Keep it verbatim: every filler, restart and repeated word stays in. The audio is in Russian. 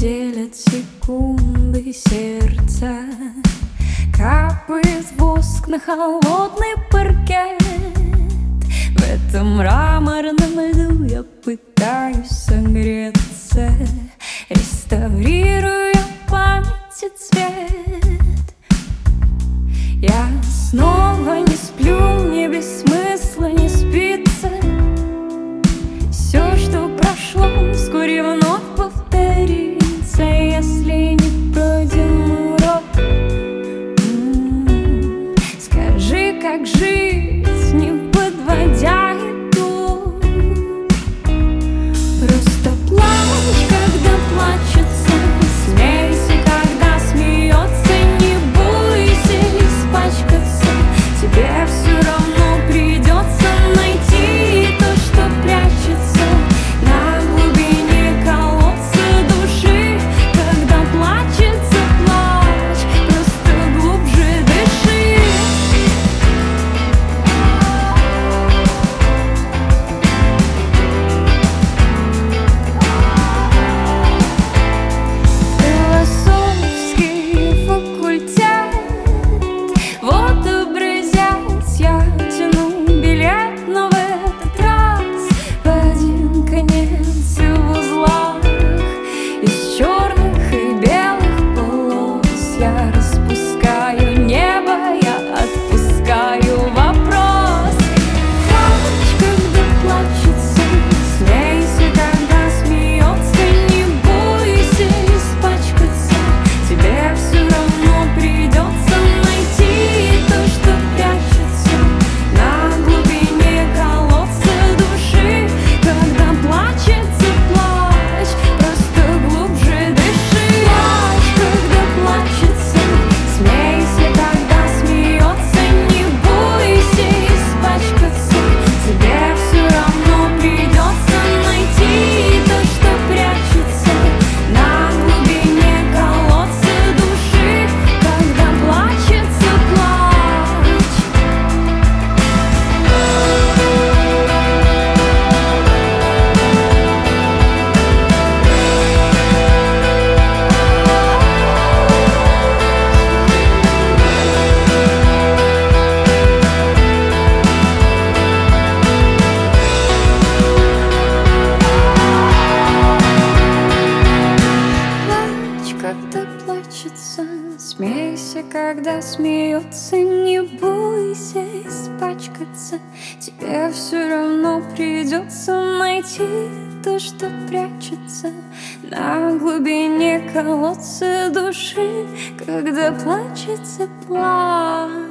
делят секунды сердца. Капает воск на холодный паркет. В этом мраморном льду я пытаюсь согреться, реставрируя памяти цвет. Я снова не сплю, мне без смысла не спится. Все, что прошло, вскоре вновь повторится, если не пройден урок. М-м-м. Скажи, как жить, не подводя итог. Просто плачь, когда плачется, смейся, когда смеется. Не бойся испачкаться, тебе все равно придется найти то, что прячется на глубине колодца души. Когда плачется, плачь, просто глубже дыши. Философский факультет, вот образец, я тяну билет, но в этот раз в один конец и в узлах из черных и белых полос я распускаю небо, я отпускаю вопрос. Плачь, когда плачется, смейся, когда смеется. Не бойся испачкаться, тебе все равно придется найти то, что прячется на глубине колодца души. Когда плачется, плачь, просто глубже дыши. Плачь, когда плачется, смейся, когда смеется. Не бойся испачкаться, тебе все равно придется найти то, что прячется на глубине колодца души. Когда плачется, плачь. Плачь, когда плачется, смейся, когда смеется. Не бойся испачкаться, тебе все равно придется найти то, что прячется на глубине колодца души. Когда плачется, плачь.